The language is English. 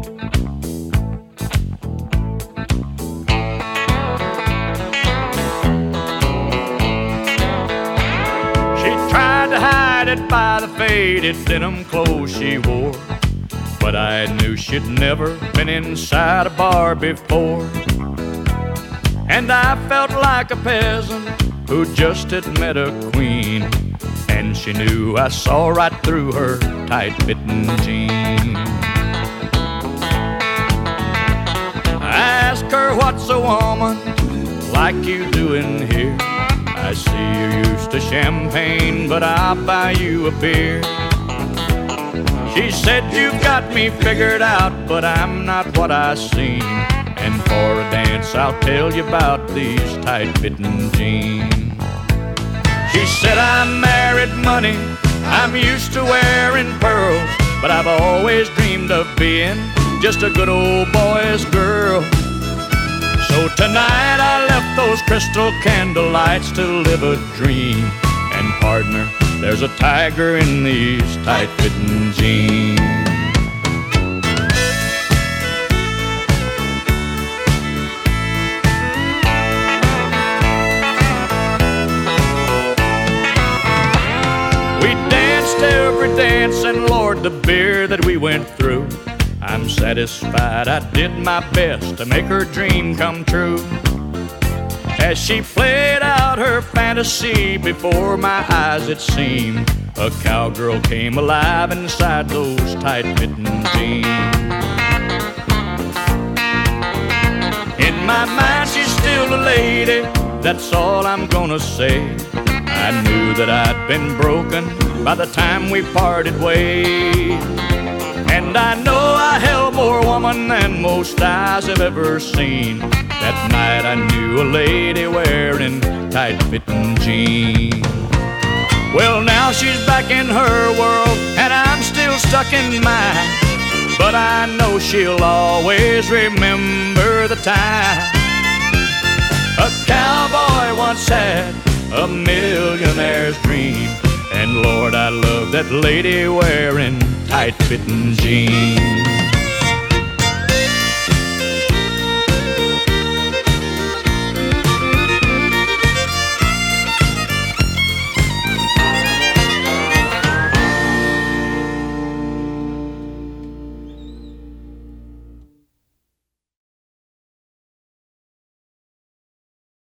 Tried to hide it by the faded denim clothes she wore, but I knew she'd never been inside a bar before. And I felt like a peasant who just had met a queen, and she knew I saw right through her tight-fitting jeans. I asked her, what's a woman like you doing here? I see you're used to champagne, but I'll buy you a beer. She said, you've got me figured out, but I'm not what I seem. And for a dance, I'll tell you about these tight-fitting jeans. She said, I married money, I'm used to wearing pearls, but I've always dreamed of being just a good old boy's girl. So tonight I left those crystal candle lights to live a dream. And partner, there's a tiger in these tight-fitting jeans. We danced every dance, and Lord, the beer that we went through, I'm satisfied I did my best to make her dream come true. As she played out her fantasy before my eyes, it seemed a cowgirl came alive inside those tight-fitting jeans. In my mind she's still a lady, that's all I'm gonna say. I knew that I'd been broken by the time we parted ways. And I know I held more woman than most eyes have ever seen. That night I knew a lady wearing tight-fitting jeans. Well, now she's back in her world, and I'm still stuck in mine. But I know she'll always remember the time a cowboy once had a millionaire's dream. And Lord, I love that lady wearing tight-fitting jeans.